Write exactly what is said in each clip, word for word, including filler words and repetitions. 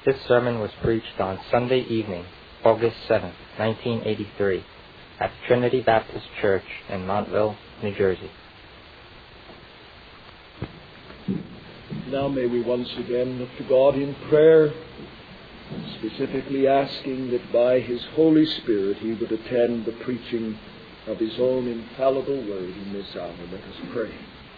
This sermon was preached on Sunday evening, August seventh, nineteen eighty-three, at Trinity Baptist Church in Montville, New Jersey. Now may we once again look to God in prayer, specifically asking that by His Holy Spirit He would attend the preaching of His own infallible word in this hour. Let us pray.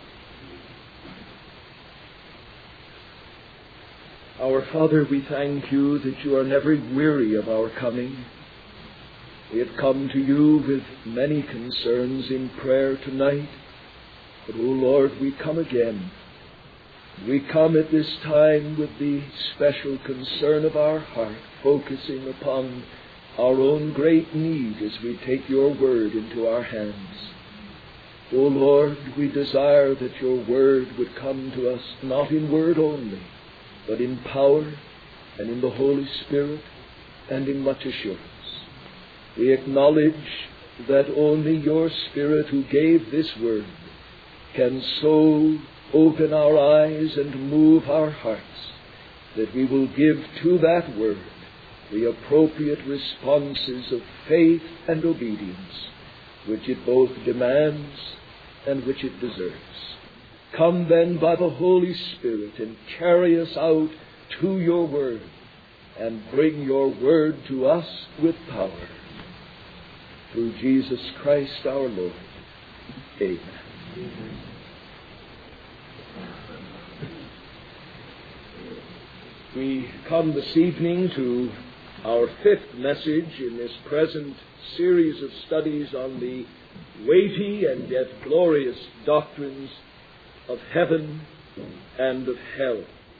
Our Father, we thank You that You are never weary of our coming. We have come to You with many concerns in prayer tonight, but, O Lord, we come again. We come at this time with the special concern of our heart, focusing upon our own great need as we take Your word into our hands. O Lord, we desire that Your word would come to us not in word only, but in power and in the Holy Spirit and in much assurance. We acknowledge that only Your Spirit, who gave this word, can so open our eyes and move our hearts that we will give to that word the appropriate responses of faith and obedience, which it both demands and which it deserves. Come then by the Holy Spirit and carry us out to Your word and bring Your word to us with power. Through Jesus Christ our Lord. Amen. Amen. We come this evening to our fifth message in this present series of studies on the weighty and yet glorious doctrines of heaven and of hell.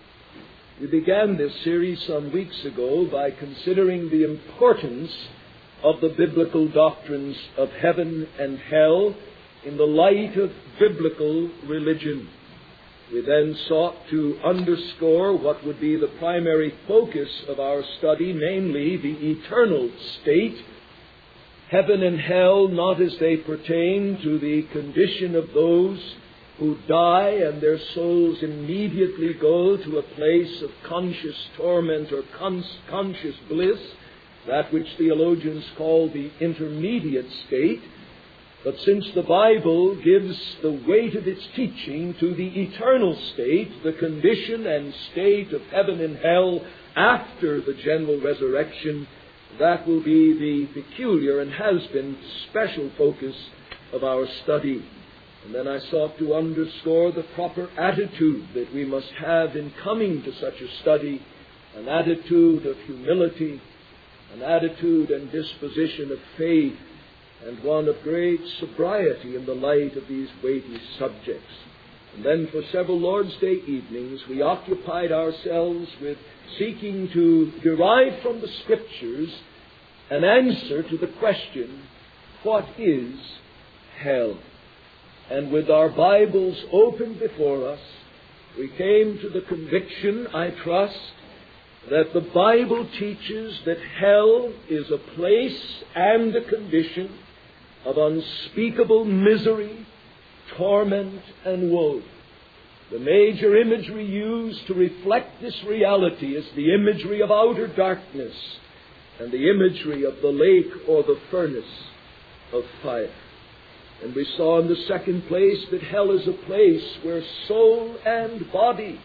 We began this series some weeks ago by considering the importance of the biblical doctrines of heaven and hell in the light of biblical religion. We then sought to underscore what would be the primary focus of our study, namely the eternal state, heaven and hell not as they pertain to the condition of those who die and their souls immediately go to a place of conscious torment or con- conscious bliss, that which theologians call the intermediate state. But since the Bible gives the weight of its teaching to the eternal state, the condition and state of heaven and hell after the general resurrection, that will be the peculiar and has been special focus of our study. And then I sought to underscore the proper attitude that we must have in coming to such a study, an attitude of humility, an attitude and disposition of faith, and one of great sobriety in the light of these weighty subjects. And then for several Lord's Day evenings, we occupied ourselves with seeking to derive from the Scriptures an answer to the question, what is hell? And with our Bibles open before us, we came to the conviction, I trust, that the Bible teaches that hell is a place and a condition of unspeakable misery, torment, and woe. The major imagery used to reflect this reality is the imagery of outer darkness and the imagery of the lake or the furnace of fire. And we saw in the second place that hell is a place where soul and body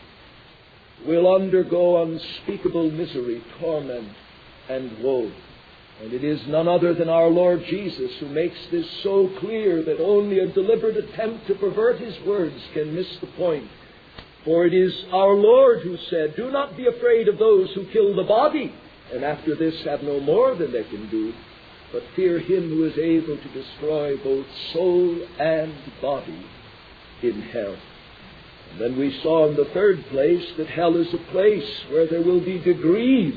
will undergo unspeakable misery, torment, and woe. And it is none other than our Lord Jesus who makes this so clear that only a deliberate attempt to pervert His words can miss the point. For it is our Lord who said, "Do not be afraid of those who kill the body, and after this have no more than they can do, but fear Him who is able to destroy both soul and body in hell." And then we saw in the third place that hell is a place where there will be degrees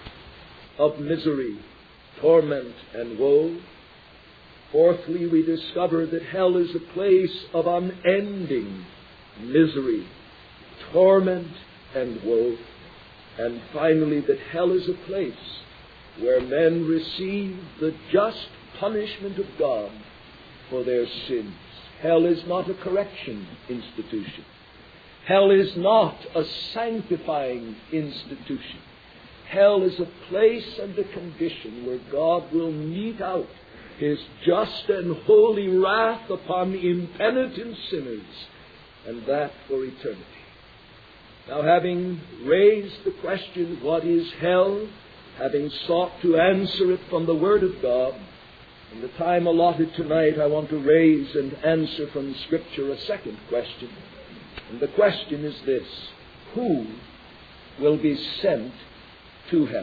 of misery, torment, and woe. Fourthly, we discover that hell is a place of unending misery, torment, and woe. And finally, that hell is a place where men receive the just punishment of God for their sins. Hell is not a correction institution. Hell is not a sanctifying institution. hell is a place and a condition where God will mete out His just and holy wrath upon impenitent sinners, and that for eternity. Now, having raised the question, what is hell? Having sought to answer it from the Word of God, in the time allotted tonight, I want to raise and answer from Scripture a second question. And the question is this: who will be sent to hell?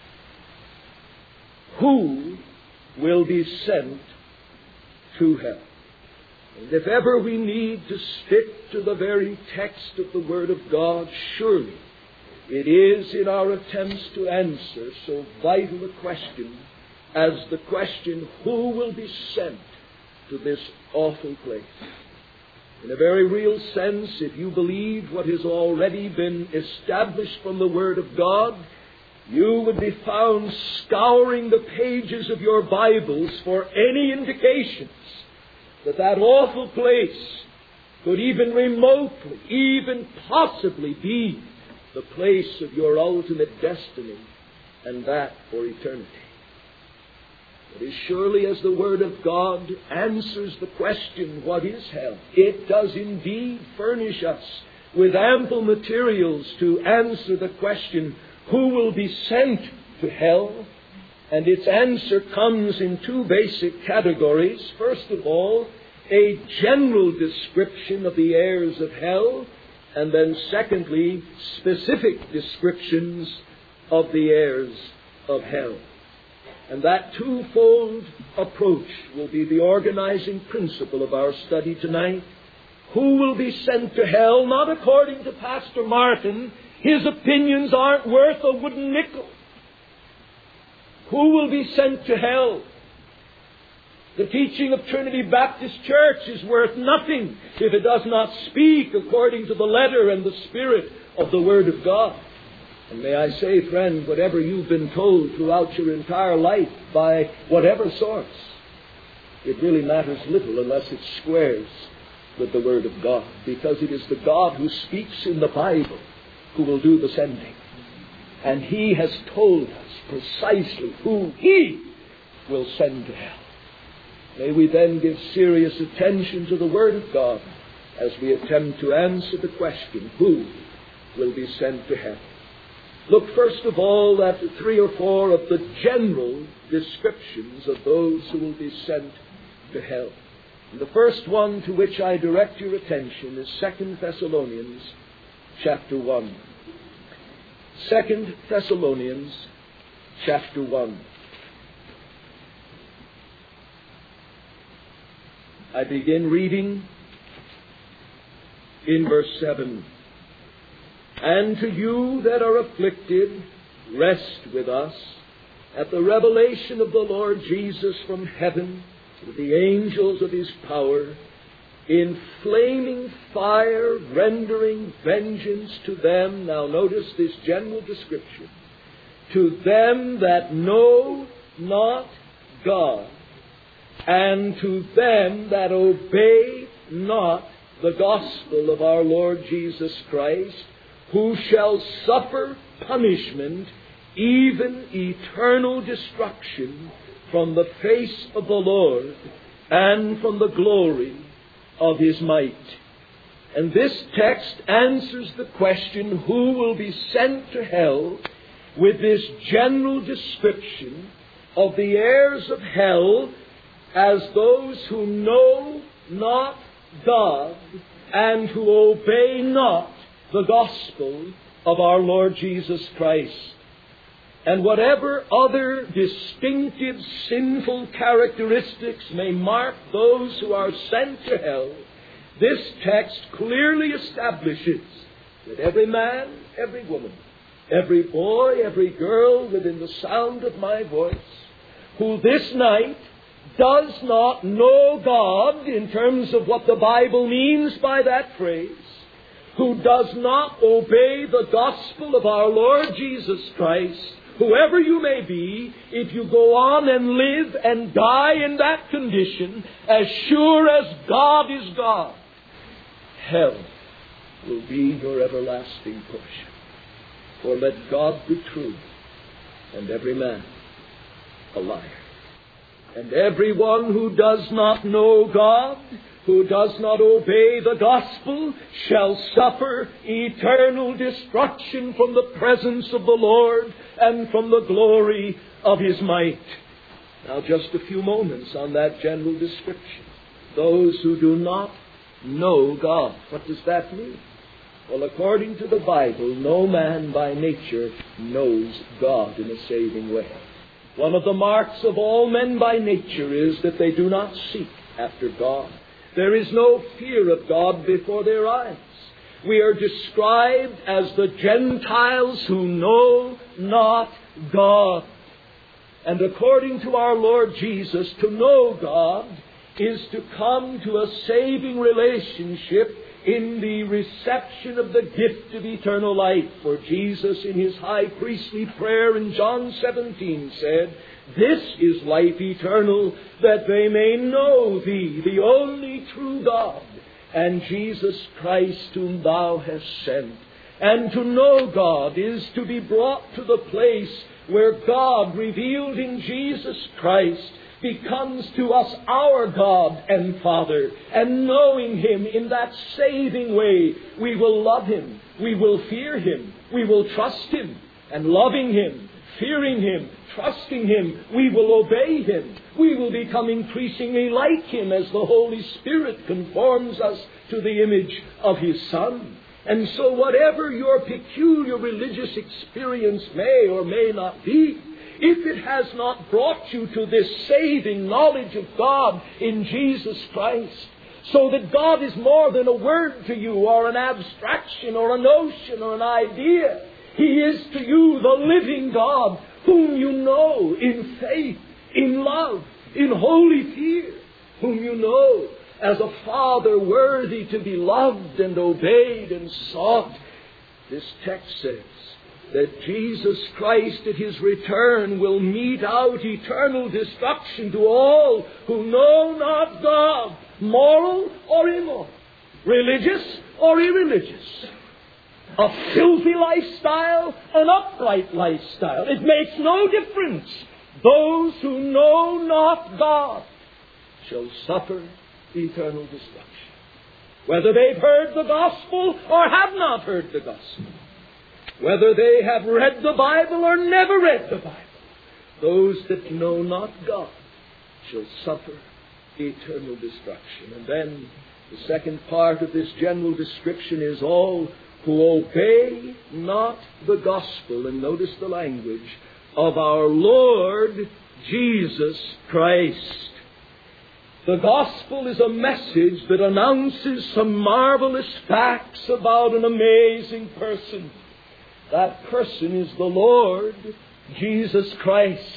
Who will be sent to hell? And if ever we need to stick to the very text of the Word of God, surely it is in our attempts to answer so vital a question as the question, who will be sent to this awful place? In a very real sense, if you believe what has already been established from the Word of God, you would be found scouring the pages of your Bibles for any indications that that awful place could even remotely, even possibly be the place of your ultimate destiny, and that for eternity. But as surely as the Word of God answers the question, what is hell? It does indeed furnish us with ample materials to answer the question, who will be sent to hell? And its answer comes in two basic categories. First of all, a general description of the heirs of hell, and then secondly, specific descriptions of the heirs of hell. And that twofold approach will be the organizing principle of our study tonight. Who will be sent to hell? Not according to Pastor Martin. His opinions aren't worth a wooden nickel. Who will be sent to hell? The teaching of Trinity Baptist Church is worth nothing if it does not speak according to the letter and the spirit of the Word of God. And may I say, friend, whatever you've been told throughout your entire life by whatever source, it really matters little unless it squares with the Word of God, because it is the God who speaks in the Bible who will do the sending. And He has told us precisely who He will send to hell. May we then give serious attention to the Word of God as we attempt to answer the question, who will be sent to hell? Look first of all at three or four of the general descriptions of those who will be sent to hell. And the first one to which I direct your attention is Second Thessalonians chapter one. Second Thessalonians chapter one. I begin reading in verse seven. And to you that are afflicted, rest with us at the revelation of the Lord Jesus from heaven with the angels of His power, in flaming fire, rendering vengeance to them. Now notice this general description. To them that know not God, and to them that obey not the gospel of our Lord Jesus Christ, who shall suffer punishment, even eternal destruction, from the face of the Lord and from the glory of His might. And this text answers the question, who will be sent to hell, with this general description of the heirs of hell as those who know not God and who obey not the gospel of our Lord Jesus Christ. And whatever other distinctive sinful characteristics may mark those who are sent to hell, this text clearly establishes that every man, every woman, every boy, every girl within the sound of my voice, who this night does not know God in terms of what the Bible means by that phrase, who does not obey the gospel of our Lord Jesus Christ, whoever you may be, if you go on and live and die in that condition, as sure as God is God, hell will be your everlasting portion. For let God be true, and every man a liar. And everyone who does not know God, who does not obey the gospel, shall suffer eternal destruction from the presence of the Lord and from the glory of His might. Now just a few moments on that general description. Those who do not know God. What does that mean? Well, according to the Bible, no man by nature knows God in a saving way. One of the marks of all men by nature is that they do not seek after God. There is no fear of God before their eyes. We are described as the Gentiles who know not God. And according to our Lord Jesus, to know God is to come to a saving relationship in the reception of the gift of eternal life. For Jesus in His high priestly prayer in John seventeen said, "This is life eternal, that they may know Thee, the only true God, and Jesus Christ whom Thou hast sent." And to know God is to be brought to the place where God, revealed in Jesus Christ, becomes to us our God and Father. And knowing Him in that saving way, we will love Him, we will fear Him, we will trust Him. And loving Him, fearing Him, trusting Him, we will obey Him. We will become increasingly like Him as the Holy Spirit conforms us to the image of His Son. And so whatever your peculiar religious experience may or may not be, if it has not brought you to this saving knowledge of God in Jesus Christ, so that God is more than a word to you or an abstraction or a notion or an idea, He is to you the living God whom you know in faith, in love, in holy fear, whom you know as a Father worthy to be loved and obeyed and sought. This text says that Jesus Christ at His return will mete out eternal destruction to all who know not God, moral or immoral, religious or irreligious, a filthy lifestyle, an upright lifestyle. It makes no difference. Those who know not God shall suffer eternal destruction, whether they've heard the gospel or have not heard the gospel, whether they have read the Bible or never read the Bible. Those that know not God shall suffer eternal destruction. And then the second part of this general description is all who obey not the gospel, and notice the language, of our Lord Jesus Christ. The gospel is a message that announces some marvelous facts about an amazing person. That person is the Lord Jesus Christ.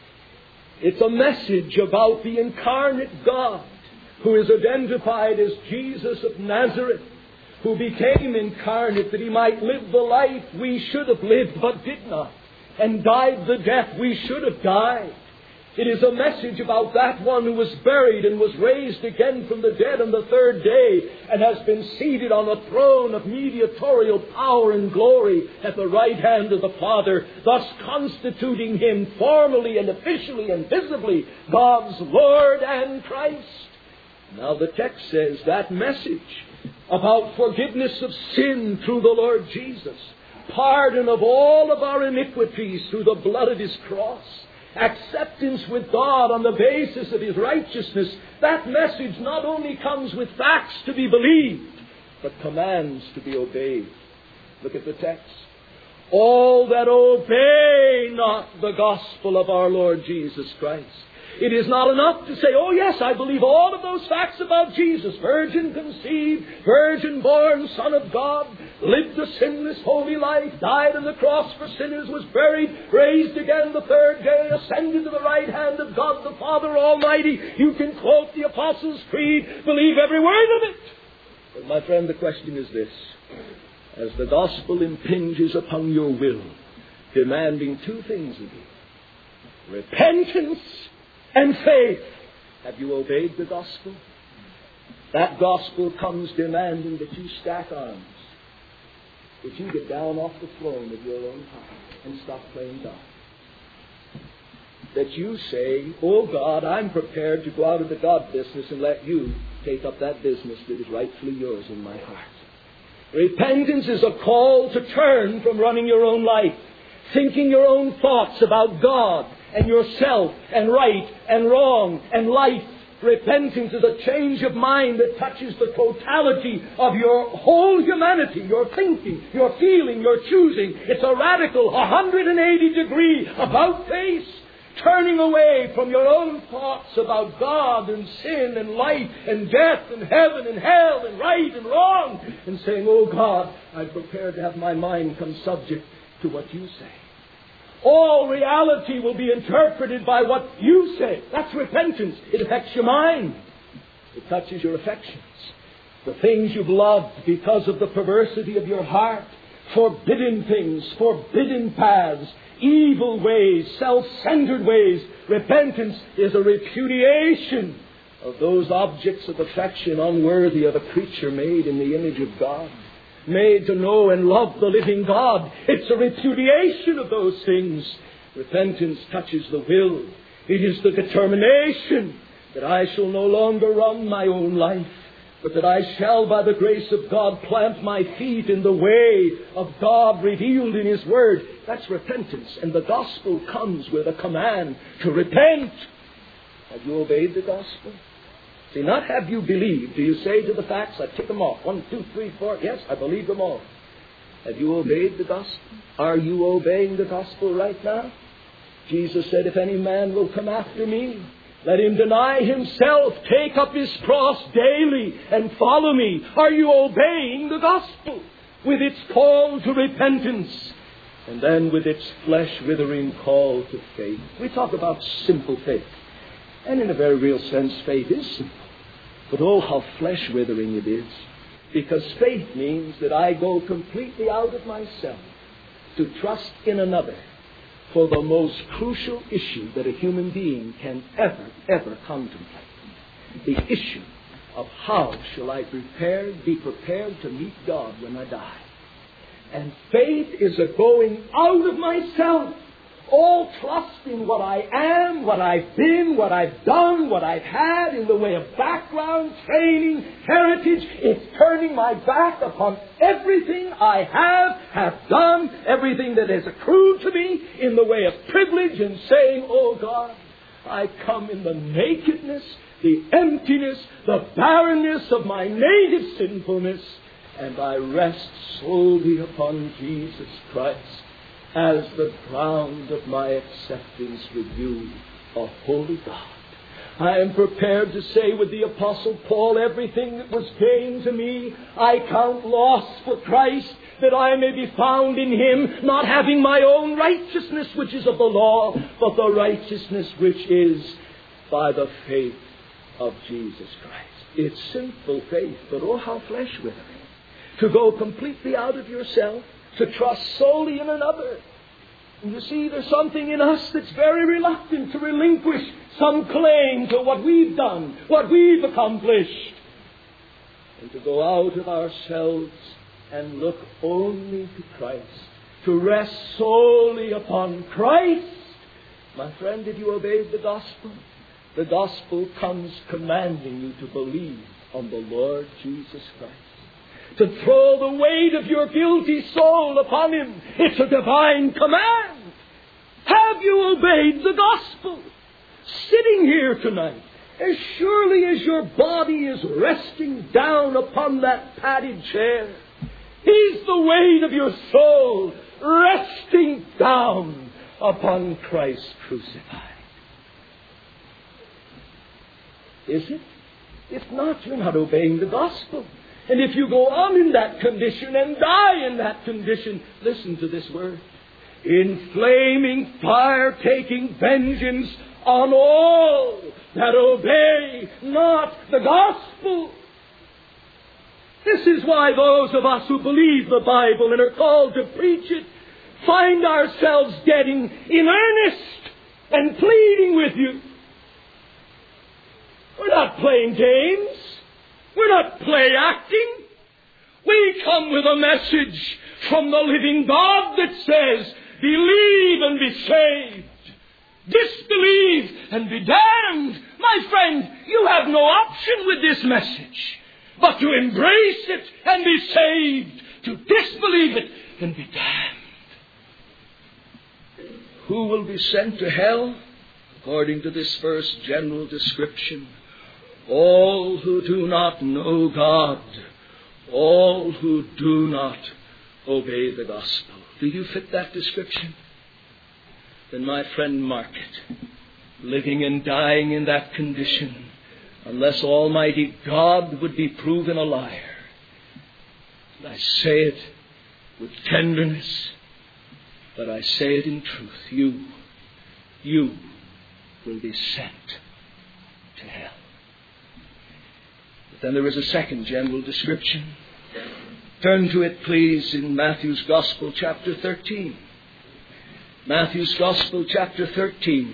It's a message about the incarnate God, who is identified as Jesus of Nazareth, who became incarnate that He might live the life we should have lived but did not, and died the death we should have died. It is a message about that one who was buried and was raised again from the dead on the third day and has been seated on a throne of mediatorial power and glory at the right hand of the Father, thus constituting Him formally and officially and visibly God's Lord and Christ. Now the text says that message about forgiveness of sin through the Lord Jesus, pardon of all of our iniquities through the blood of His cross, acceptance with God on the basis of His righteousness, that message not only comes with facts to be believed, but commands to be obeyed. Look at the text. All that obey not the gospel of our Lord Jesus Christ. It is not enough to say, oh yes, I believe all of those facts about Jesus. Virgin conceived, virgin born, Son of God, lived a sinless, holy life, died on the cross for sinners, was buried, raised again the third day, ascended to the right hand of God the Father Almighty. You can quote the Apostles' Creed, believe every word of it. But my friend, the question is this. As the gospel impinges upon your will, demanding two things of you: repentance and faith. Have you obeyed the gospel? That gospel comes demanding that you stack arms, that you get down off the throne of your own heart and stop playing God. that you say, oh God, I'm prepared to go out of the God business and let you take up that business that is rightfully yours in my heart. Repentance is a call to turn from running your own life, thinking your own thoughts about God and yourself and right and wrong and life. Repentance is a change of mind that touches the totality of your whole humanity, your thinking, your feeling, your choosing. It's a radical one hundred eighty degree about face, turning away from your own thoughts about God and sin and life and death and heaven and hell and right and wrong, and saying, oh God, I'm prepared to have my mind come subject to what you say. All reality will be interpreted by what you say. That's repentance. It affects your mind. It touches your affections. The things you've loved because of the perversity of your heart. Forbidden things, forbidden paths, evil ways, self-centered ways. Repentance is a repudiation of those objects of affection unworthy of a creature made in the image of God, made to know and love the living God. It's a repudiation of those things. Repentance touches the will. It is the determination that I shall no longer run my own life, but that I shall, by the grace of God, plant my feet in the way of God revealed in His Word. That's repentance. And the gospel comes with a command to repent. Have you obeyed the gospel? See, not have you believed. Do you say to the facts, I tick them off. One, two, three, four. Yes, I believe them all. Have you obeyed the gospel? Are you obeying the gospel right now? Jesus said, if any man will come after me, let him deny himself, take up his cross daily, and follow me. Are you obeying the gospel with its call to repentance, and then with its flesh-withering call to faith? We talk about simple faith. And in a very real sense, faith is simple. But oh, how flesh-withering it is. Because faith means that I go completely out of myself to trust in another for the most crucial issue that a human being can ever, ever contemplate. The issue of how shall I prepare, be prepared to meet God when I die. And faith is a going out of myself, all trusting what I am, what I've been, what I've done, what I've had in the way of background, training, heritage. It's turning my back upon everything I have, have done, everything that has accrued to me in the way of privilege, and saying, oh God, I come in the nakedness, the emptiness, the barrenness of my native sinfulness, and I rest solely upon Jesus Christ as the ground of my acceptance with you, a holy God. I am prepared to say with the Apostle Paul, everything that was gain to me, I count loss for Christ, that I may be found in Him, not having my own righteousness which is of the law, but the righteousness which is by the faith of Jesus Christ. It's simple faith, but oh, how flesh-withering. To go completely out of yourself, to trust solely in another. And you see, there's something in us that's very reluctant to relinquish some claim to what we've done, what we've accomplished, and to go out of ourselves and look only to Christ, to rest solely upon Christ. My friend, have you obeyed the gospel? The gospel comes commanding you to believe on the Lord Jesus Christ, to throw the weight of your guilty soul upon Him. It's a divine command. Have you obeyed the gospel? Sitting here tonight, as surely as your body is resting down upon that padded chair, is the weight of your soul resting down upon Christ crucified. Is it? If not, you're not obeying the gospel. And if you go on in that condition and die in that condition, listen to this word: in flaming fire, taking vengeance on all that obey not the gospel. This is why those of us who believe the Bible and are called to preach it find ourselves getting in earnest and pleading with you. We're not playing games. We're not play acting. We come with a message from the living God that says, believe and be saved. disbelieve and be damned. My friend, you have no option with this message but to embrace it and be saved, to disbelieve it and be damned. Who will be sent to hell? According to this first general description, all who do not know God, all who do not obey the gospel. Do you fit that description? Then, my friend, mark it. Living and dying in that condition, unless Almighty God would be proven a liar. And I say it with tenderness, but I say it in truth. You, you will be sent to hell. But then there is a second general description. Turn to it, please, in Matthew's Gospel, chapter thirteen. Matthew's Gospel, chapter thirteen.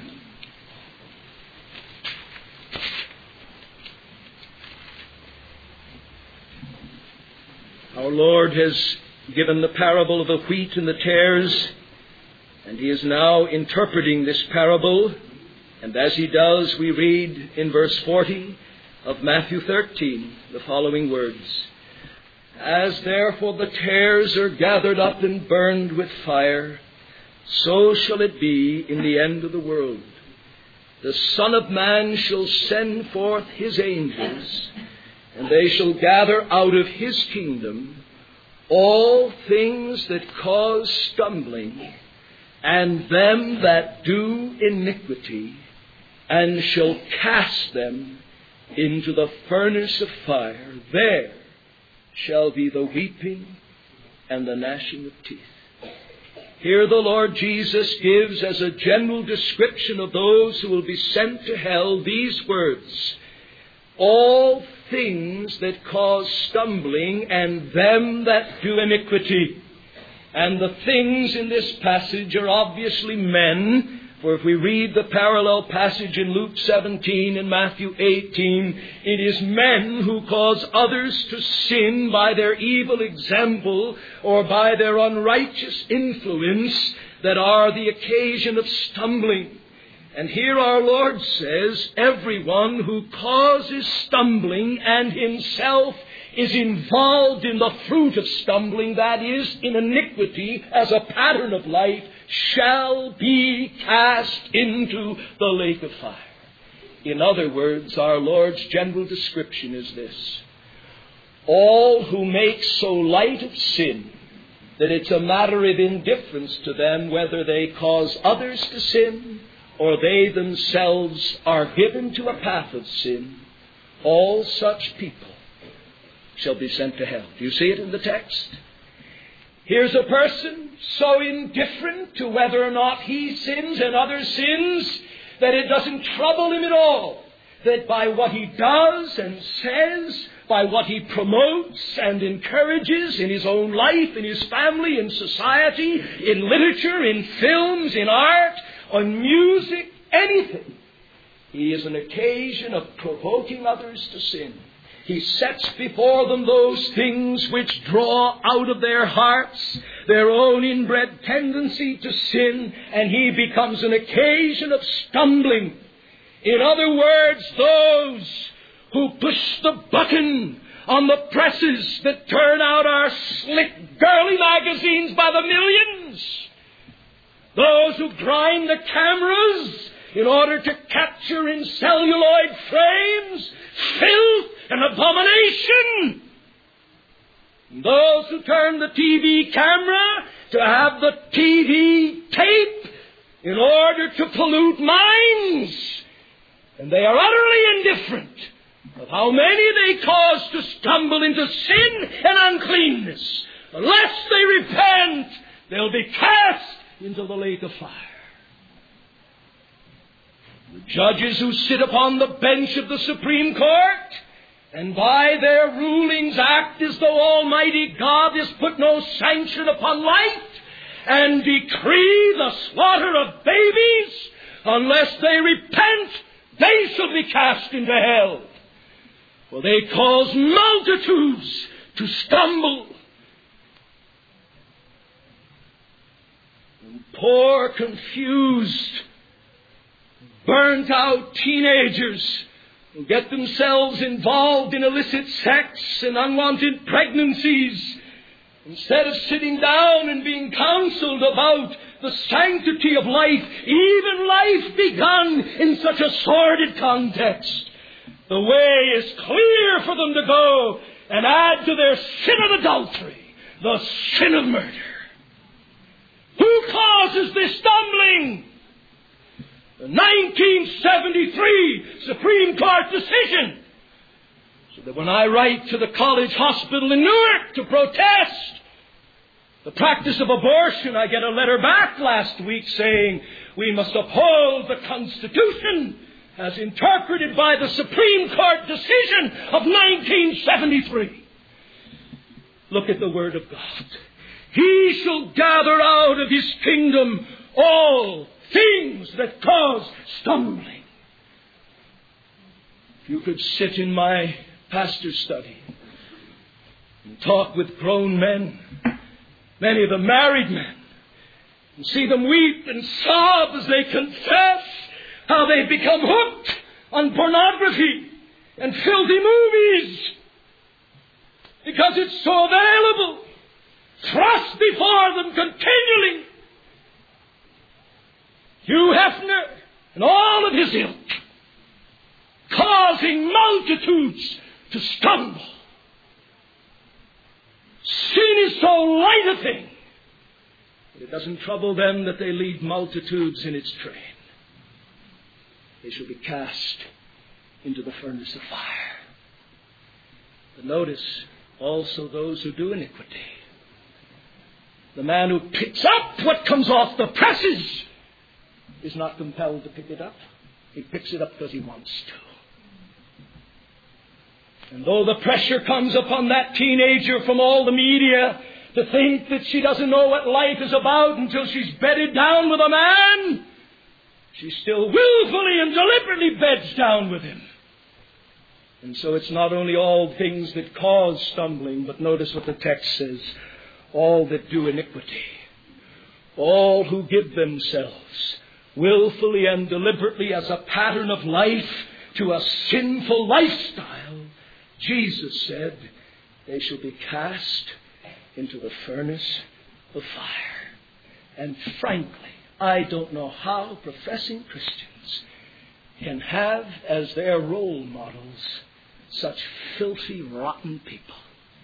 Our Lord has given the parable of the wheat and the tares, and He is now interpreting this parable. And as He does, we read in verse forty of Matthew thirteen the following words. As therefore the tares are gathered up and burned with fire, so shall it be in the end of the world. The Son of Man shall send forth His angels, and they shall gather out of His kingdom all things that cause stumbling, and them that do iniquity, and shall cast them into the furnace of fire. There shall be the weeping and the gnashing of teeth. Here the Lord Jesus gives as a general description of those who will be sent to hell these words: all things that cause stumbling and them that do iniquity. And the things in this passage are obviously men, for if we read the parallel passage in Luke seventeen and Matthew eighteen, it is men who cause others to sin by their evil example or by their unrighteous influence that are the occasion of stumbling. And here our Lord says, everyone who causes stumbling and himself is involved in the fruit of stumbling, that is, in iniquity as a pattern of life, shall be cast into the lake of fire. In other words, our Lord's general description is this: all who make so light of sin that it's a matter of indifference to them whether they cause others to sin or they themselves are given to a path of sin, all such people shall be sent to hell. Do you see it in the text? Here's a person so indifferent to whether or not he sins and others sins that it doesn't trouble him at all, that by what he does and says, by what he promotes and encourages in his own life, in his family, in society, in literature, in films, in art, on music, anything, he is an occasion of provoking others to sin. He sets before them those things which draw out of their hearts their own inbred tendency to sin, and he becomes an occasion of stumbling. In other words, those who push the button on the presses that turn out our slick, girly magazines by the millions, those who grind the cameras in order to capture in celluloid frames filth and abomination. Those who turn the T V camera to have the T V tape in order to pollute minds. And they are utterly indifferent of how many they cause to stumble into sin and uncleanness. Unless they repent, they'll be cast into the lake of fire. The judges who sit upon the bench of the Supreme Court and by their rulings act as though Almighty God has put no sanction upon life and decree the slaughter of babies, unless they repent, they shall be cast into hell. For they cause multitudes to stumble. And poor, confused, burnt-out teenagers who get themselves involved in illicit sex and unwanted pregnancies, instead of sitting down and being counseled about the sanctity of life, even life begun in such a sordid context, the way is clear for them to go and add to their sin of adultery the sin of murder. Who causes this stumbling? The nineteen seventy-three Supreme Court decision. So that when I write to the college hospital in Newark to protest the practice of abortion, I get a letter back last week saying we must uphold the Constitution as interpreted by the Supreme Court decision of nineteen seventy-three. Look at the Word of God. He shall gather out of His kingdom all things that cause stumbling. If you could sit in my pastor's study and talk with grown men, many of them married men, and see them weep and sob as they confess how they've become hooked on pornography and filthy movies because it's so available, thrust before them continually. Hugh Hefner and all of his ilk, causing multitudes to stumble. Sin is so light a thing that it doesn't trouble them that they lead multitudes in its train. They shall be cast into the furnace of fire. But notice also those who do iniquity. The man who picks up what comes off the presses is not compelled to pick it up. He picks it up because he wants to. And though the pressure comes upon that teenager from all the media to think that she doesn't know what life is about until she's bedded down with a man, she still willfully and deliberately beds down with him. And so it's not only all things that cause stumbling, but notice what the text says, all that do iniquity, all who give themselves willfully and deliberately as a pattern of life to a sinful lifestyle, Jesus said, they shall be cast into the furnace of fire. And frankly, I don't know how professing Christians can have as their role models such filthy, rotten people.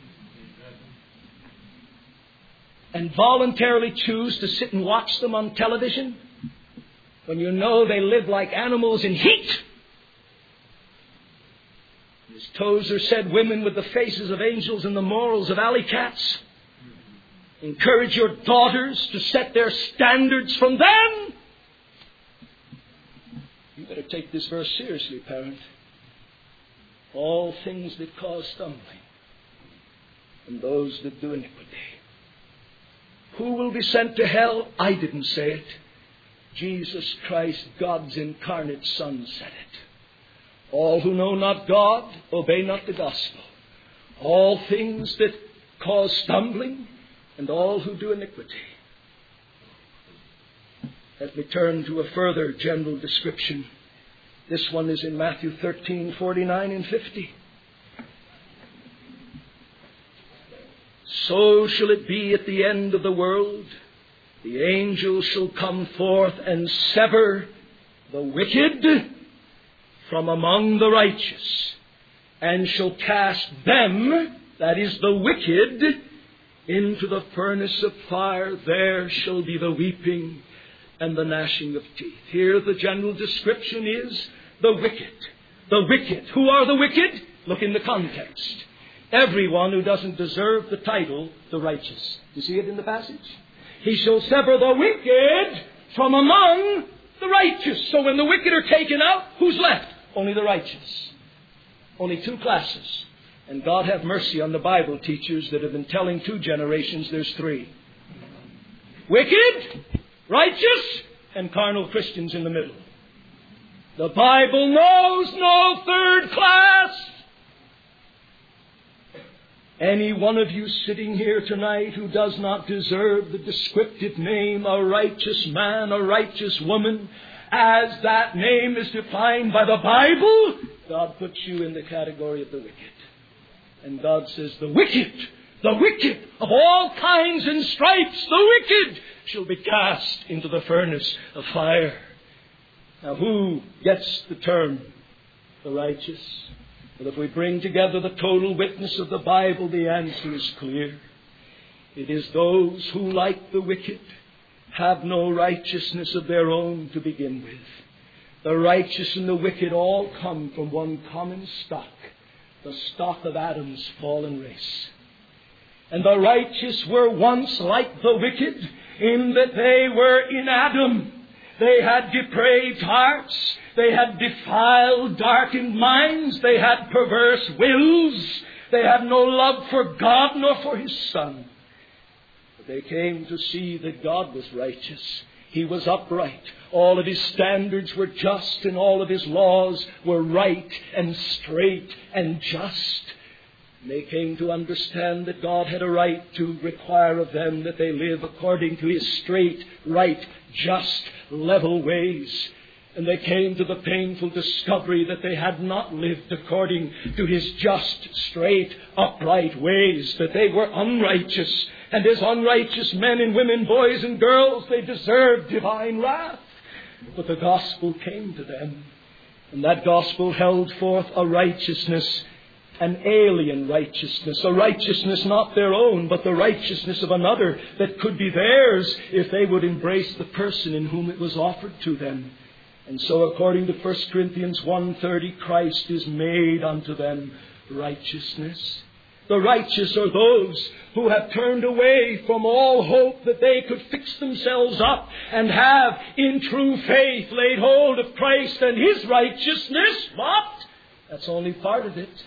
And voluntarily choose to sit and watch them on television when you know they live like animals in heat. As Tozer said, women with the faces of angels and the morals of alley cats. Encourage your daughters to set their standards from them. You better take this verse seriously, parent. All things that cause stumbling, and those that do iniquity. Who will be sent to hell? I didn't say it. Jesus Christ, God's incarnate Son, said it. All who know not God, obey not the gospel. All things that cause stumbling, and all who do iniquity. Let me turn to a further general description. This one is in Matthew thirteen, forty-nine and fifty. So shall it be at the end of the world. The angels shall come forth and sever the wicked from among the righteous, and shall cast them, that is the wicked, into the furnace of fire. There shall be the weeping and the gnashing of teeth. Here the general description is the wicked. The wicked. Who are the wicked? Look in the context. Everyone who doesn't deserve the title, the righteous. You see it in the passage? He shall sever the wicked from among the righteous. So when the wicked are taken out, who's left? Only the righteous. Only two classes. And God have mercy on the Bible teachers that have been telling two generations there's three. Wicked, righteous, and carnal Christians in the middle. The Bible knows no third class. Any one of you sitting here tonight who does not deserve the descriptive name, a righteous man, a righteous woman, as that name is defined by the Bible, God puts you in the category of the wicked. And God says, the wicked, the wicked of all kinds and stripes, the wicked shall be cast into the furnace of fire. Now, who gets the term the righteous? But if we bring together the total witness of the Bible, the answer is clear. It is those who, like the wicked, have no righteousness of their own to begin with. The righteous and the wicked all come from one common stock, the stock of Adam's fallen race. And the righteous were once like the wicked in that they were in Adam. They had depraved hearts. They had defiled, darkened minds. They had perverse wills. They had no love for God nor for His Son. But they came to see that God was righteous. He was upright. All of His standards were just, and all of His laws were right and straight and just. And they came to understand that God had a right to require of them that they live according to His straight, right, just, level ways. And they came to the painful discovery that they had not lived according to His just, straight, upright ways, that they were unrighteous. And as unrighteous men and women, boys and girls, they deserved divine wrath. But the gospel came to them. And that gospel held forth a righteousness, an alien righteousness, a righteousness not their own, but the righteousness of another that could be theirs if they would embrace the person in whom it was offered to them. And so according to First Corinthians one thirty, Christ is made unto them righteousness. The righteous are those who have turned away from all hope that they could fix themselves up and have in true faith laid hold of Christ and His righteousness. But that's only part of it.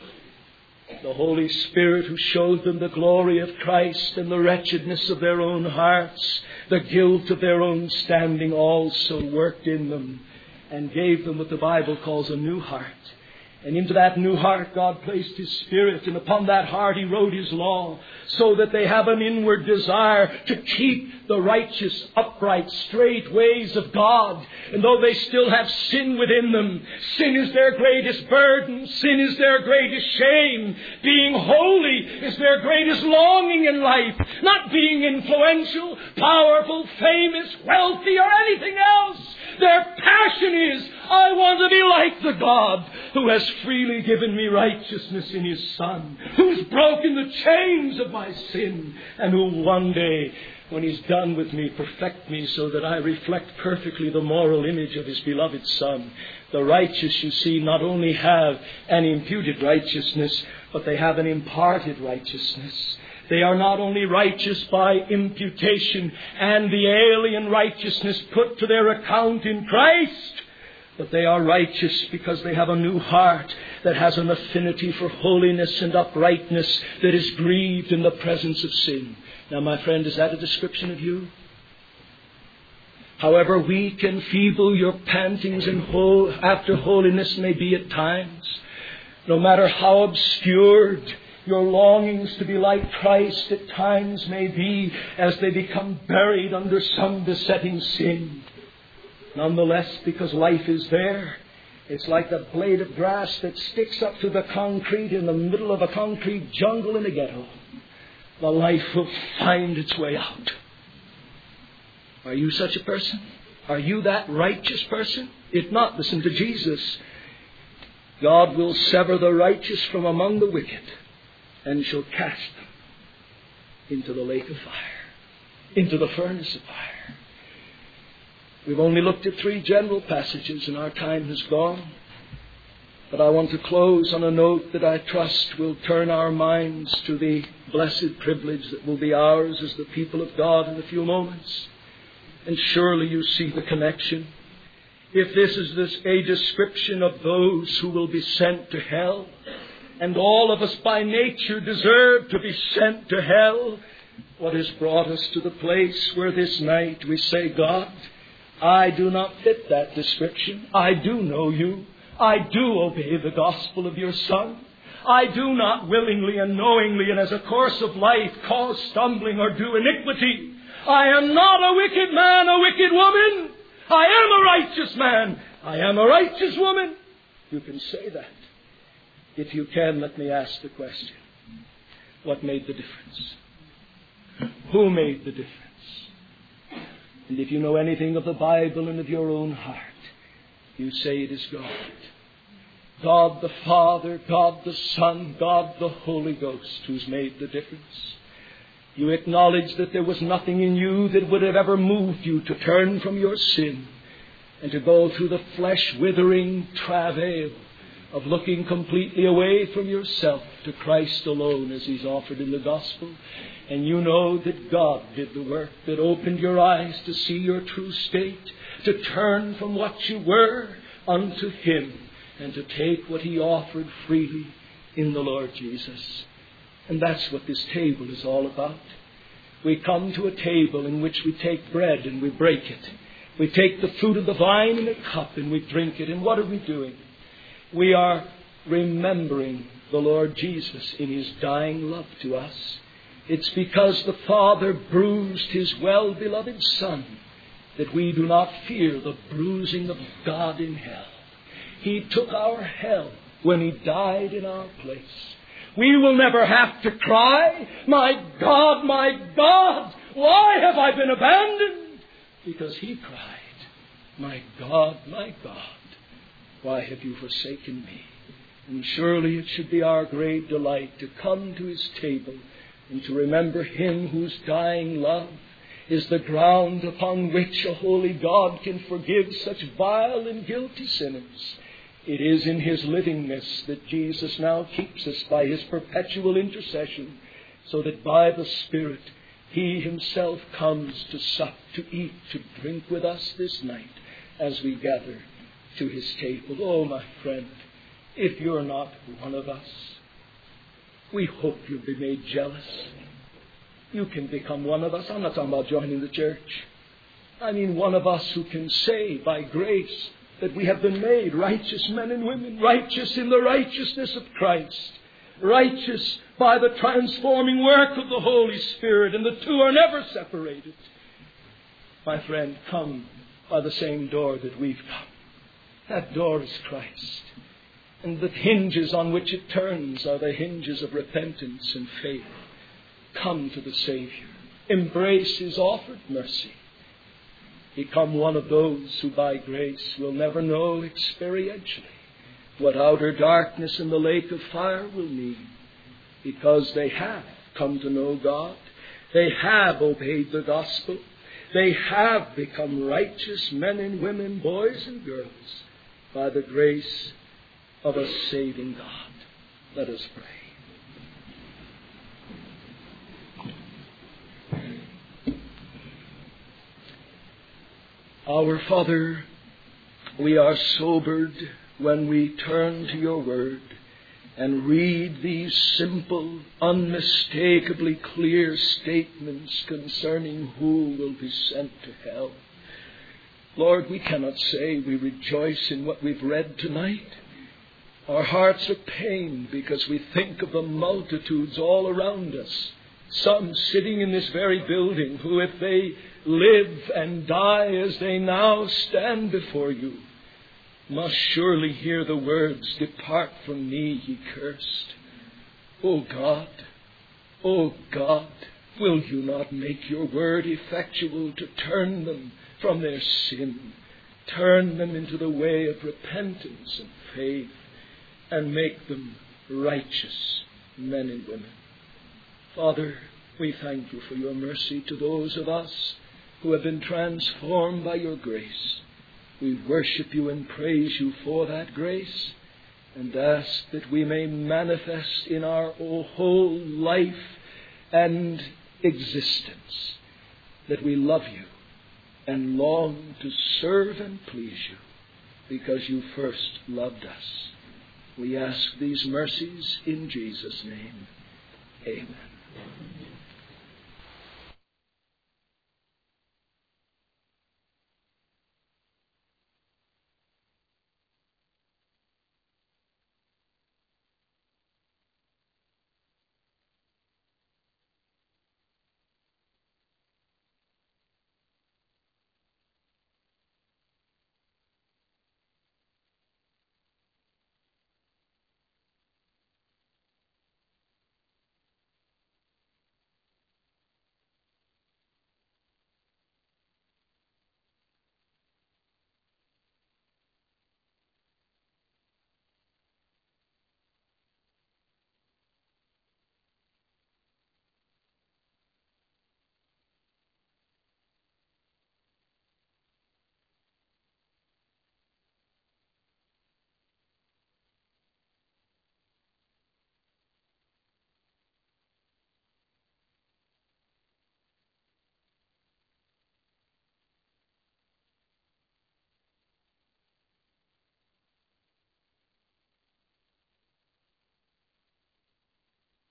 The Holy Spirit who showed them the glory of Christ and the wretchedness of their own hearts, the guilt of their own standing, also worked in them and gave them what the Bible calls a new heart. And into that new heart God placed His Spirit, and upon that heart He wrote His law, so that they have an inward desire to keep the righteous, upright, straight ways of God. And though they still have sin within them, sin is their greatest burden, sin is their greatest shame. Being holy is their greatest longing in life, not being influential, powerful, famous, wealthy, or anything else. Their passion is, I want to be like the God who has freely given me righteousness in His Son, who's broken the chains of my sin, and who one day, when He's done with me, perfect me so that I reflect perfectly the moral image of His beloved Son. The righteous, you see, not only have an imputed righteousness, but they have an imparted righteousness. They are not only righteous by imputation and the alien righteousness put to their account in Christ, but they are righteous because they have a new heart that has an affinity for holiness and uprightness that is grieved in the presence of sin. Now, my friend, is that a description of you? However weak and feeble your pantings and whole after holiness may be at times, no matter how obscured your longings to be like Christ at times may be as they become buried under some besetting sin, nonetheless, because life is there, it's like the blade of grass that sticks up to the concrete in the middle of a concrete jungle in a ghetto. The life will find its way out. Are you such a person? Are you that righteous person? If not, listen to Jesus. God will sever the righteous from among the wicked and shall cast them into the lake of fire, into the furnace of fire. We've only looked at three general passages and our time has gone. But I want to close on a note that I trust will turn our minds to the blessed privilege that will be ours as the people of God in a few moments. And surely you see the connection. If this is this, a description of those who will be sent to hell, and all of us by nature deserve to be sent to hell, what has brought us to the place where this night we say, God, I do not fit that description. I do know you. I do obey the gospel of your Son. I do not willingly and knowingly and as a course of life cause stumbling or do iniquity. I am not a wicked man, a wicked woman. I am a righteous man. I am a righteous woman. You can say that. If you can, let me ask the question. What made the difference? Who made the difference? And if you know anything of the Bible and of your own heart, you say it is God. God the Father, God the Son, God the Holy Ghost who's made the difference. You acknowledge that there was nothing in you that would have ever moved you to turn from your sin and to go through the flesh-withering travail of looking completely away from yourself to Christ alone as He's offered in the gospel. And you know that God did the work that opened your eyes to see your true state, to turn from what you were unto Him, and to take what He offered freely in the Lord Jesus. And that's what this table is all about. We come to a table in which we take bread and we break it. We take the fruit of the vine in a cup and we drink it. And what are we doing? We are remembering the Lord Jesus in His dying love to us. It's because the Father bruised His well-beloved Son that we do not fear the bruising of God in hell. He took our hell when He died in our place. We will never have to cry, my God, my God, why have I been abandoned? Because He cried, my God, my God, why have you forsaken me? And surely it should be our great delight to come to His table and to remember Him whose dying love is the ground upon which a holy God can forgive such vile and guilty sinners. It is in His livingness that Jesus now keeps us by His perpetual intercession, so that by the Spirit He Himself comes to sup, to eat, to drink with us this night as we gather to His table. Oh, my friend, if you're not one of us, we hope you'll be made jealous. You can become one of us. I'm not talking about joining the church. I mean one of us who can say by grace that we have been made righteous men and women, righteous in the righteousness of Christ, righteous by the transforming work of the Holy Spirit, and the two are never separated. My friend, come by the same door that we've come. That door is Christ. And the hinges on which it turns are the hinges of repentance and faith. Come to the Savior. Embrace His offered mercy. Become one of those who by grace will never know experientially what outer darkness in the lake of fire will mean, because they have come to know God. They have obeyed the gospel. They have become righteous men and women, boys and girls, by the grace of a saving God. Let us pray. Our Father, we are sobered when we turn to your word and read these simple, unmistakably clear statements concerning who will be sent to hell. Lord, we cannot say we rejoice in what we've read tonight. Our hearts are pained because we think of the multitudes all around us, some sitting in this very building who, if they live and die as they now stand before you, must surely hear the words, "Depart from me, ye cursed." O God, O God, will you not make your word effectual to turn them from their sin, turn them into the way of repentance and faith, and make them righteous men and women? Father, we thank you for your mercy to those of us who have been transformed by your grace. We worship you and praise you for that grace, and ask that we may manifest in our whole life and existence that we love you and long to serve and please you because you first loved us. We ask these mercies in Jesus' name. Amen.